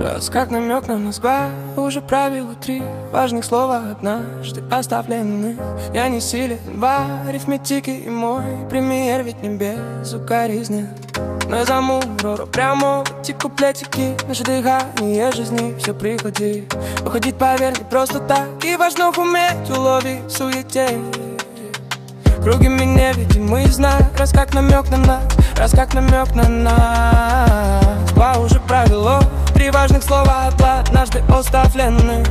Раз как намек на нас два, уже правило три важных слова однажды оставлены. Я не силен в арифметике, и мой премьер ведь не безукоризнен. Но я замурору прямо в эти куплетики. Наше дыхание жизни все приходит. Уходить, поверь, не просто так. И важно уметь уловить в суете. Круги меня невидимый знак. Раз как намек на нас, раз как намек на нас. Два уже правило, три важных слова однажды оставлены.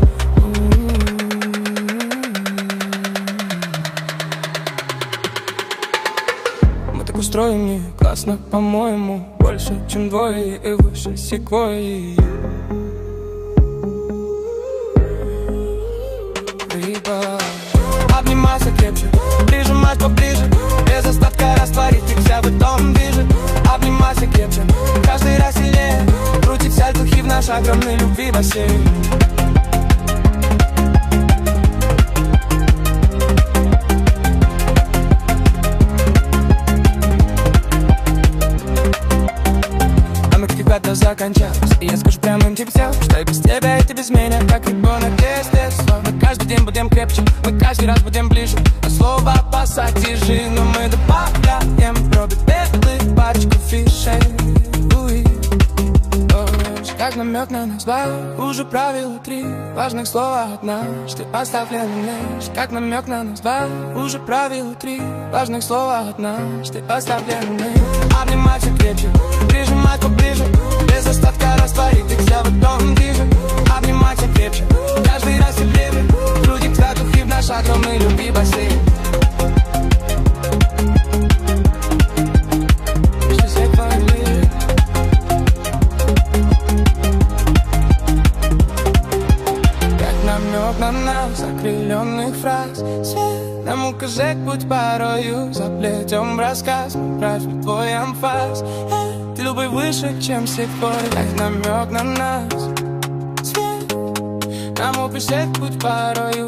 Мы так устроим, не классно, по-моему. Больше, чем двое и выше секвойи. Обнимайся крепче, прижимать поближе. Без остатка растворить их вся в этом движе. Обнимайся крепче, каждый раз сильнее. Крутить сальтухи в наш огромный любви бассейн. А мы как когда закончились. И я скажу прямым типсям, что и без тебя, и ты без меня, как ребенок, естественно. Мы каждый день будем крепче, мы каждый раз будем ближе. А слово пассатижи, но мы добавляем пробы белых, пачку фишей. Как намек на нас два, уже правило три важных слова однажды оставлены. Как намек на нас два, уже правило три важных слова однажды оставлены. Обнимайся крепче, прижимать поближе. Без остатка растворить их вся в одном движе. Обнимайся крепче, каждый раз сильнее. Крутить статухи в наш огромный любви бассейн. На нас окрыленных фраз свет нам укажет путь порою. Заплетем рассказ, правь твой амфаз. Ты любой выше, чем секвой. Как намек на нас свет нам укажет путь порою.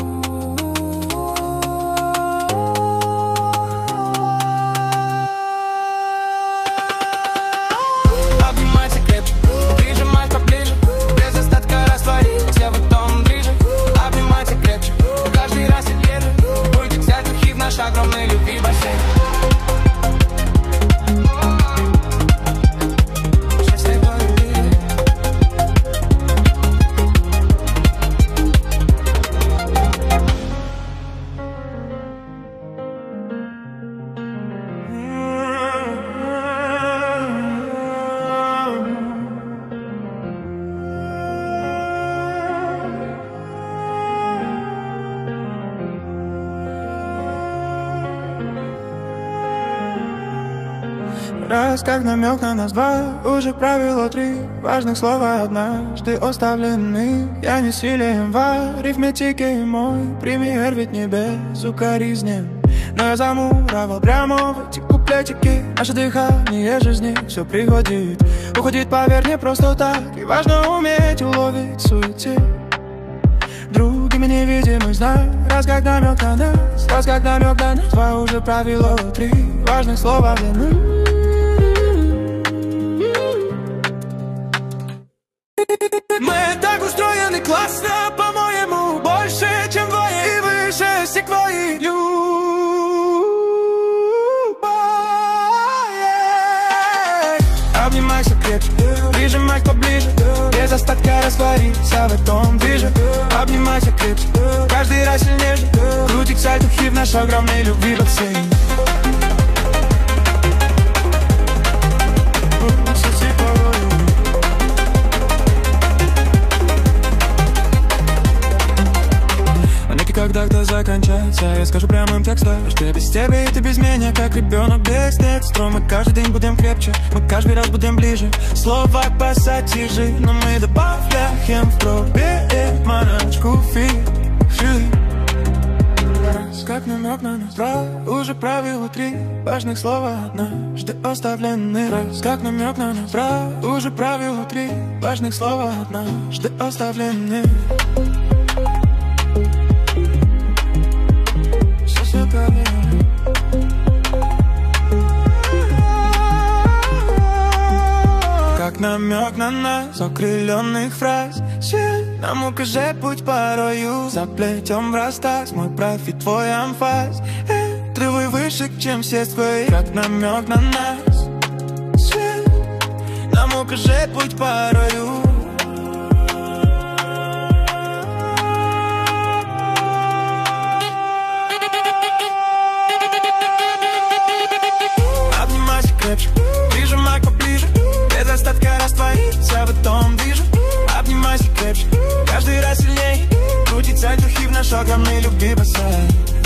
Обнимайся крепче, прижимать поближе. Без остатка растворить все в этом движе. Обнимайся крепче, каждый раз сильнее. Будет взять духи в наш огромный любви бассейн. Раз как намек на нас два, уже правило три важных слова однажды оставлены. Я не силен в арифметике, мой премьер ведь не безукоризнен. Но я замуровал прямо в эти куплетики. Наше дыхание жизни все приходит. Уходит, поверь, не просто так. И важно уметь уловить в суете. Другими невидимый знак. Раз как намек на нас, раз как намек на нас. Два уже правило три важных слова длины. Мы так устроены классно, по-моему, больше, чем двое и выше секвойи. Обнимайся крепче, прижимать поближе. Без остатка раствориться в этом движе. Обнимайся крепче, каждый раз сильнее. Крутить сальтухи в наш огромный любви бассейн. Когда-то закончается, я скажу прямым текстом, что я без тебя и ты без меня, как ребенок без детства. Мы каждый день будем крепче, мы каждый раз будем ближе. Слово пассатижи, но мы добавляем в пробе маночку фиши. Раз как намек на нас два, уже правило три важных слова однажды оставлены. Раз как намек на нас два, уже правило три важных слова однажды оставлены. Как на намек на нас, окрыленных фраз. Свет нам укажет путь порою, заплетем в расстаз мой профит, твой амфас. Тревы выше, чем все твои, как намек на нас. Свет нам укажет путь порою. Обнимайся крепче, прижимай поближе, без остатка раствориться в этом движе. Обнимайся крепче, каждый раз сильней, крутить сальтухи в наш огромный любви бассейн.